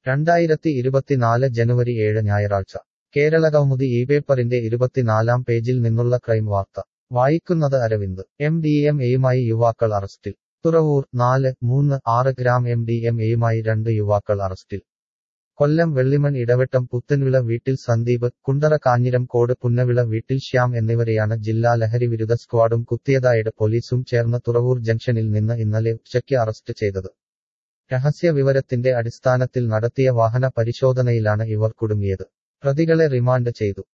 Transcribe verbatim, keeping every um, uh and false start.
രണ്ടായിരത്തി ഇരുപത്തിനാല് ജനുവരി ഏഴ് ഞായറാഴ്ച കേരളകൗമുദി ഈ പേപ്പറിന്റെ ഇരുപത്തിനാലാം പേജിൽ നിന്നുള്ള ക്രൈം വാർത്ത വായിക്കുന്നത് അരവിന്ദ് എം ഡി എം എയുമായി യുവാക്കൾ അറസ്റ്റിൽ തുറവൂർ നാല് മൂന്ന് ആറ് ഗ്രാം എം ഡി എം എയുമായി രണ്ട് യുവാക്കൾ അറസ്റ്റിൽ കൊല്ലം വെള്ളിമൺ ഇടവട്ടം പുത്തൻവിള വീട്ടിൽ സന്ദീപ് കുണ്ടറ കാഞ്ഞിരം കോട് പുന്നവിള വീട്ടിൽ ശ്യാം എന്നിവരെയാണ് ജില്ലാ ലഹരിവിരുദ്ധ സ്ക്വാഡും കുത്തിയതായത് പോലീസും ചേർന്ന് തുറവൂർ ജംഗ്ഷനിൽ നിന്ന് ഇന്നലെ ഉച്ചയ്ക്ക് അറസ്റ്റ് ചെയ്തത് രഹസ്യ വിവരത്തിന്റെ അടിസ്ഥാനത്തിൽ നടത്തിയ വാഹന പരിശോധനയിലാണ് ഇവർ കുടുങ്ങിയത് പ്രതികളെ റിമാൻഡ് ചെയ്തു